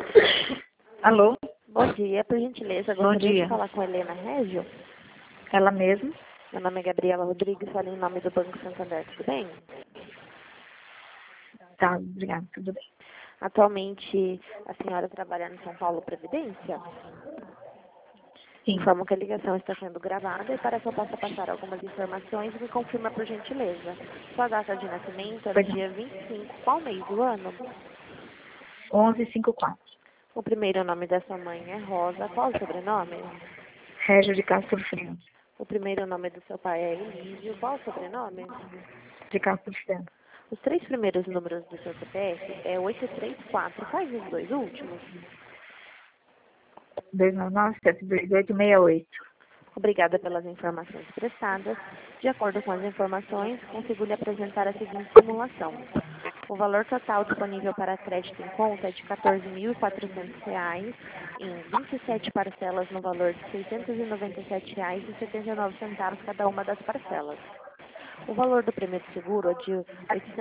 Alô? Bom dia, por gentileza, Bom gostaria dia. de falar com a Helena Régio. Ela mesma? Meu nome é Gabriela Rodrigues, falo em nome do Banco Santander, tudo bem? Tá, obrigada, tudo bem. Atualmente, a senhora trabalha no São Paulo Previdência? Sim, Informo que a ligação está sendo gravada e para que eu possa passar algumas informações, me confirma por gentileza. Sua data de nascimento é no perdão. dia 25, qual mês do ano? 1154. O primeiro nome da sua mãe é Rosa, qual o sobrenome? Régio de Castro Franco. O primeiro nome do seu pai é Elísio, qual o sobrenome? De Castro Franco. Os três primeiros números do seu CPF é 834. Quais os dois últimos? 299-728-68. Obrigada pelas informações prestadas. De acordo com as informações, consigo lhe apresentar a seguinte simulação. O valor total disponível para crédito em conta é de R$ 14.400 em 27 parcelas no valor de R$ 697,79 cada uma das parcelas. O valor do primeiro seguro é de R$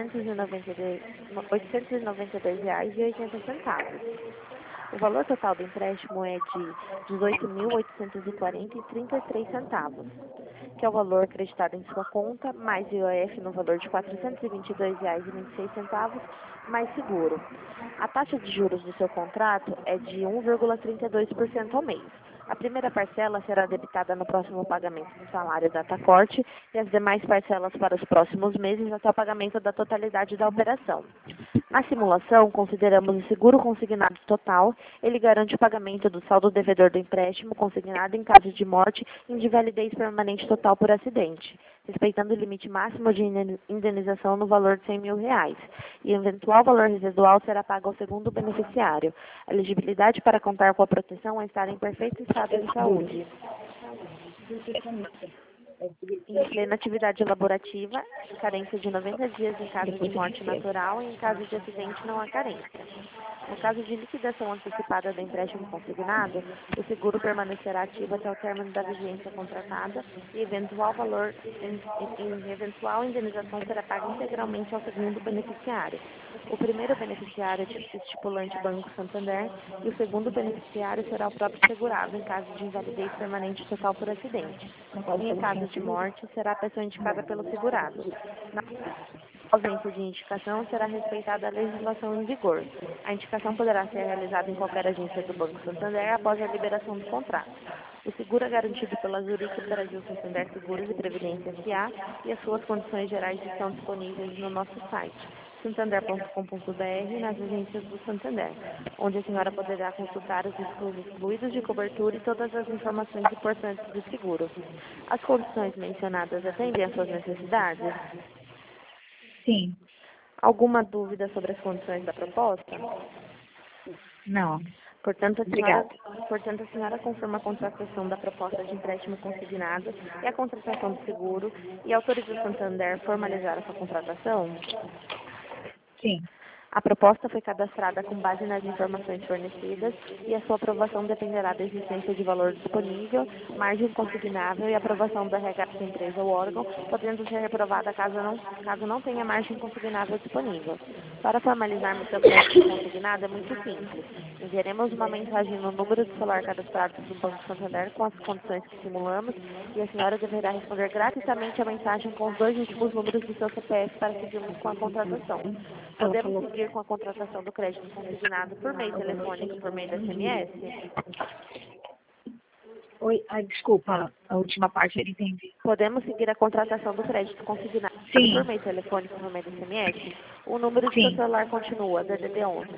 892,80. O valor total do empréstimo é de R$ 18.840,33, que é o valor acreditado em sua conta, mais IOF no valor de R$ 422,26, mais seguro. A taxa de juros do seu contrato é de 1,32% ao mês. A primeira parcela será debitada no próximo pagamento do salário data corte e as demais parcelas para os próximos meses até o pagamento da totalidade da operação. Na simulação, consideramos o seguro consignado total. Ele garante o pagamento do saldo devedor do empréstimo consignado em caso de morte e de invalidez permanente total por acidente, respeitando o limite máximo de indenização no valor de R$ 100 mil. E o eventual valor residual será pago ao segundo beneficiário. A elegibilidade para contar com a proteção é estar em perfeito estado de saúde. Em plena atividade laborativa, carência de 90 dias em caso de morte natural e em caso de acidente não há carência. No caso de liquidação antecipada do empréstimo consignado, o seguro permanecerá ativo até o término da vigência contratada e eventual indenização será paga integralmente ao segundo beneficiário. O primeiro beneficiário é estipulante Banco Santander e o segundo beneficiário será o próprio segurado em caso de invalidez permanente total por acidente. E em caso de morte, será a pessoa indicada pelo segurado. Na ausência de indicação, será respeitada a legislação em vigor. A indicação poderá ser realizada em qualquer agência do Banco Santander após a liberação do contrato. O seguro é garantido pela Zurique Brasil Santander Seguros e Previdência S.A. e as suas condições gerais estão disponíveis no nosso site santander.com.br e nas agências do Santander, onde a senhora poderá consultar os excluídos de cobertura e todas as informações importantes do seguro. As condições mencionadas atendem às suas necessidades? Sim, Alguma dúvida sobre as condições da proposta? não. Portanto, Obrigada. a senhora confirma a contratação da proposta de empréstimo consignado e a contratação do seguro e autoriza o Santander a formalizar essa contratação? Sim, A proposta foi cadastrada com base nas informações fornecidas e a sua aprovação dependerá da existência de valor disponível, margem consignável e aprovação da RH da empresa ou órgão, podendo ser reprovada caso não tenha margem consignável disponível. Para formalizarmos seu crédito consignado é muito simples. Enviaremos uma mensagem no número de celular cadastrado do Banco Santander com as condições que simulamos e a senhora deverá responder gratuitamente a mensagem com os dois últimos números do seu CPF para seguirmos com a contratação. ela Podemos falou. seguir com a contratação do crédito consignado por meio telefônico, por meio da SMS? Oi, ai, desculpa, a última parte eu não entendi. Podemos seguir a contratação do crédito consignado Sim, por meio telefônico, por meio da SMS? O número de seu sim, celular continua DDD 11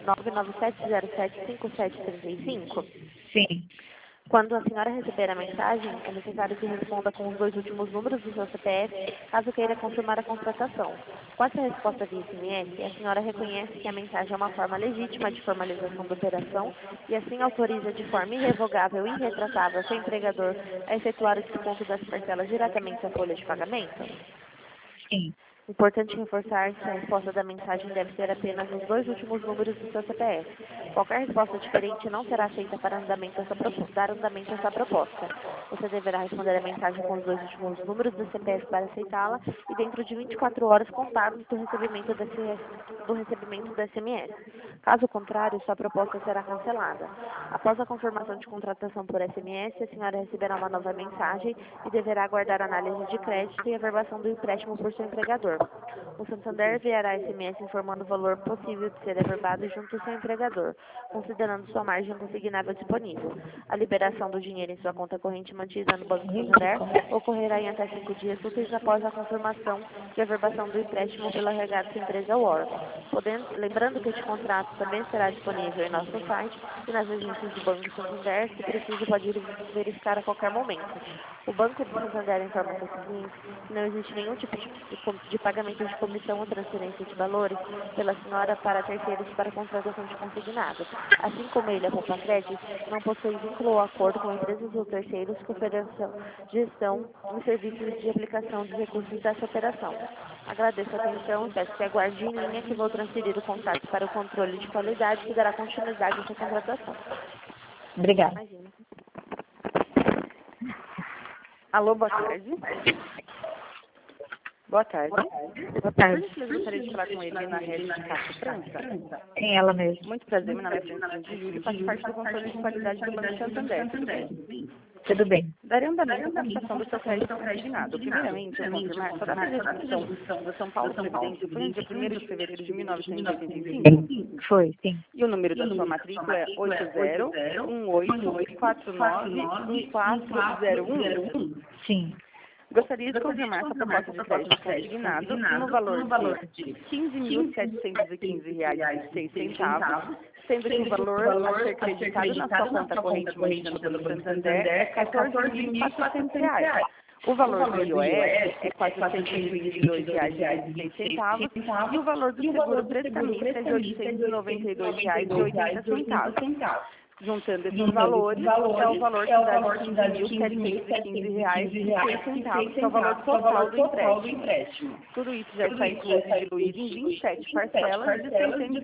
997075735. sim. Quando a senhora receber a mensagem, é necessário que responda com os dois últimos números do seu CPF, caso queira confirmar a contratação. Com essa resposta via SMS, a senhora reconhece que a mensagem é uma forma legítima de formalização da operação e assim autoriza de forma irrevogável e irretratável seu empregador a efetuar o desconto das parcelas diretamente à folha de pagamento? Sim, Importante reforçar que a resposta da mensagem deve ser apenas os 2 últimos números do seu CPF. Qualquer resposta diferente não será aceita para dar andamento a essa proposta. Você deverá responder a mensagem com os 2 últimos números do CPF para aceitá-la e dentro de 24 horas contados do recebimento do SMS. Caso contrário, sua proposta será cancelada. Após a confirmação de contratação por SMS, a senhora receberá uma nova mensagem e deverá aguardar a análise de crédito e a verbação do empréstimo por seu empregador. O Santander enviará SMS informando o valor possível de ser averbado junto ao seu empregador, considerando sua margem consignável disponível. A liberação do dinheiro em sua conta corrente mantida no Banco Santander ocorrerá em até 5 dias úteis após a confirmação de averbação do empréstimo pela regata empresa ou órgão. Lembrando que este contrato também será disponível em nosso site e nas agências do Banco Santander, se preciso pode verificar a qualquer momento. O Banco do Santander informa o seguinte: não existe nenhum tipo de pagamento de comissão ou transferência de valores pela senhora para terceiros para contratação de consignado. Assim como ele, a Poupa-Crédito, não possui vínculo ou acordo com empresas ou terceiros que ofereçam gestão e serviços de aplicação de recursos dessa operação. Agradeço a atenção e peço que aguarde em linha que vou transferir o contato para o controle de qualidade que dará continuidade a essa contratação. Obrigada. Imagina. Alô, boa tarde. Boa tarde. Boa tarde. Eu gostaria de falar com ele na rede de Caixa França. Tem ela mesmo. Muito prazer, meu nome é Francisco de Júlio e faço parte do controle de qualidade do Banco Santander. Tudo bem? Tudo bem. Darei andamento à captação do seu crédito consignado. Primeiramente, eu confirmar que a data de execução do São Paulo Previdência foi no dia 1º de fevereiro de 1985. Foi, sim. E o número da sua matrícula é 8018491401. Sim. Gostaria de confirmar essa proposta de crédito consignado no valor de R$ 15.715,06, sendo que o valor a ser creditado na sua conta corrente mantida no Banco Santander é R$ 14.400. O valor do IOF é R$ 422,16 e o valor do seguro prestamista é de R$ 892,80. Juntando esses valores, é o valor que dá de R$ 15.715,06, que é o valor total do empréstimo. Tudo isso já está incluído e diluído em 27 parcelas de R$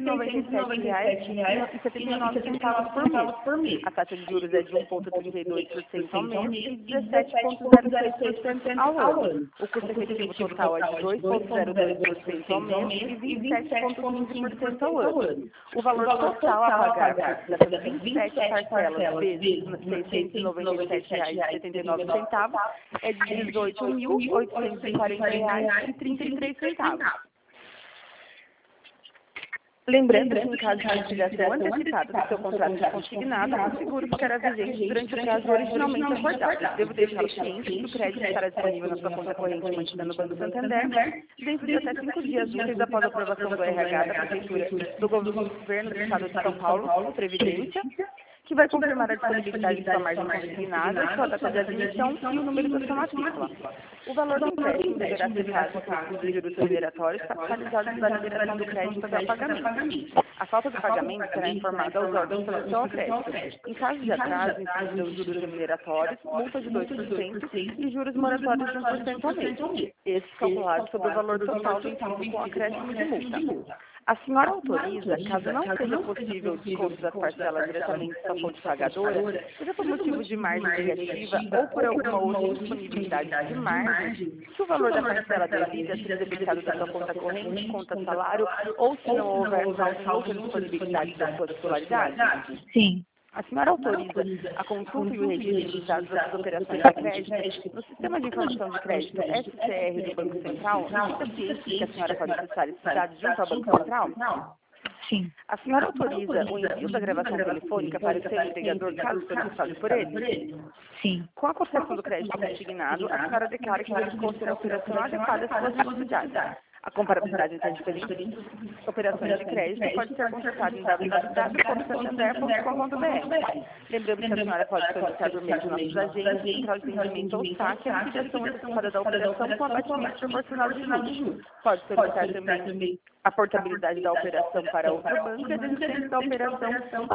697,79 por mês. A taxa de juros é de 1,32% ao mês e 17,06% ao ano. O custo efetivo total é de 2,02% ao mês e 27,15% ao ano. O valor total a pagar dessas 27 parcelas vezes R$ 697,79 é de R$ 18.840,33. Lembrando que, em caso de liquidação antecipada do seu contrato de consignado, o seguro ficará vigente durante o prazo originalmente acordado. Devo deixá-lo ciente que o crédito estará disponível na sua conta corrente mantida no Banco Santander dentro de até 5 dias úteis após a aprovação do RH da Prefeitura do Governo do Estado de São Paulo, Previdência, que vai confirmar a disponibilidade de sua margem consignada, sua data de admissão e o número da sua matrícula. O valor do empréstimo deverá ser pago com os juros obrigatórios capitalizados da liberação do crédito até o pagamento. A falta do pagamento será informada aos órgãos pelo seu crédito. Em caso de atraso, incidirão juros remuneratórios, multa de 2% e juros moratórios de 1% ao mês. Esses calculados sobre o valor total do imposto com acréscimo de multa. A senhora autoriza, caso não seja possível o desconto das parcelas diretamente da sua fonte pagadora, seja por motivo de margem negativa ou por alguma outra disponibilidade de margem, que o valor da parcela devida seja debitado da sua conta corrente, conta salário, ou se não houver outra disponibilidade da sua titularidade? Sim. A senhora autoriza a consulta e o registro dos dados das operações de crédito no Sistema de Informação de Crédito SCR do Banco Central, e fica ciente que a senhora pode acessar esses dados junto ao Banco Central? Sim. A senhora autoriza o envio da gravação telefônica para o seu empregador caso solicitado por ele? Sim. Com a concessão do crédito consignado, a senhora declara que verificou ser a operação adequada às suas necessidades. A comparabilidade entre as diferentes operações de crédito pode ser consultada em www.santander.com.br. Lembrando que a senhora pode solicitar por meio de nossos agentes, central de atendimento ou saque, a liquidação antecipada da operação com abatimento proporcional de juros. Pode solicitar também a portabilidade da operação para outro banco e a desistência da operação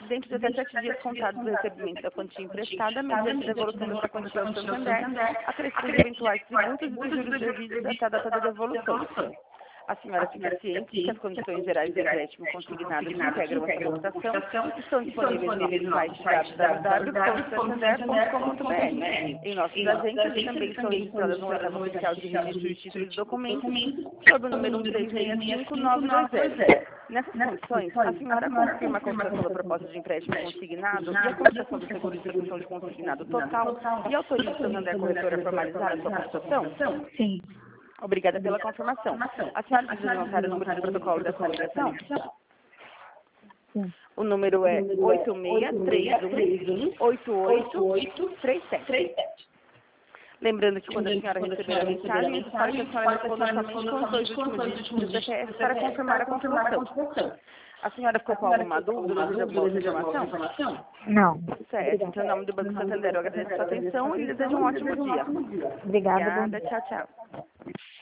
dentro de até 7 dias contados do recebimento da quantia emprestada, mediante devolução dessa quantia ao Santander, acrescidos eventuais tributos e dos juros devidos até a data da devolução. A senhora fica ciente que as condições gerais do empréstimo consignado que integram essa cotação estão disponíveis no nosso site www.santander.com.br. Em nossos agentes e também estão registradas no Programa Oficial de Registro de Títulos e Documentos, sob o número 1365920. Nessas condições, a senhora confirma a cotação da proposta de empréstimo consignado e a cotação do seguro de execução de consignado total e autoriza o Santander Corretora a formalizar a sua cotação? Sim. Obrigada pela confirmação. A senhora precisa anotar o número de protocolo dessa ligação? Sim. O número é 8631-8837. Lembrando que quando a senhora receber a mensagem, é necessário que a senhora responda somente com os 2 últimos dígitos do CPF para confirmar a confirmação. A senhora ficou com alguma dúvida ou deseja alguma informação? Não. Certo. Então, em nome do Banco Santander, eu agradeço a sua atenção e desejo um ótimo dia. Obrigada. Obrigada. Tchau, tchau.